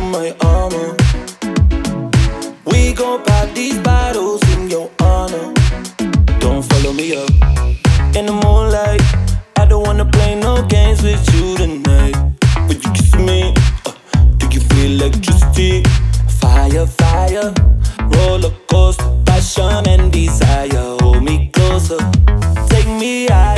my armor. We gon' pop these bottles in your honor. Don't follow me up in the moonlight. I don't wanna play no games with you tonight. Would you kiss me? Do you feel electricity? Fire, fire, roller coaster, passion and desire. Hold me closer, take me out.